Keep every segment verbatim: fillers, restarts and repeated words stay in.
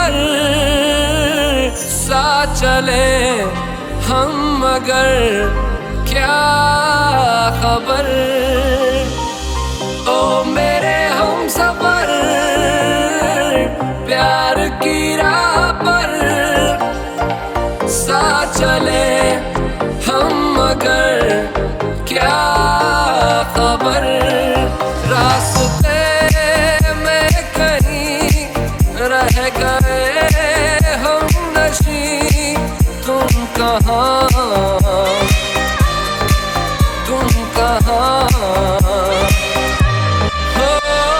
सफर सा चले हम, मगर क्या खबर। ओ मेरे हम सफर प्यार की राह पर सा चले हम, मगर क्या खबर। रास्ते में कहीं रह गए हम नशी, तुम कहाँ, तुम कहाँ हो।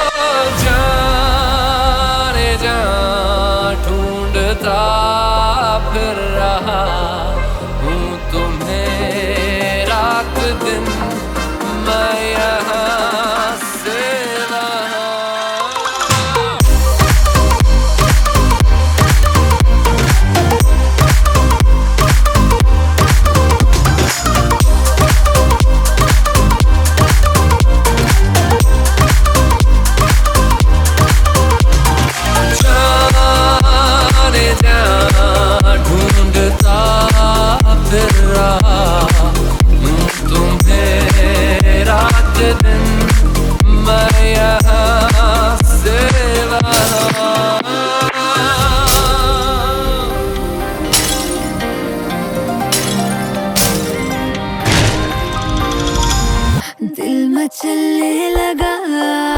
जाने जा ढूंढता फिर रहा हूँ तुम्हें रात दिन, मैं यहाँ से वहाँ। जाने जा ढूंढता फिर रहा हूँ तुम्हें रात दिन, मैं यहाँ से वहाँ। दिल मचलने लगा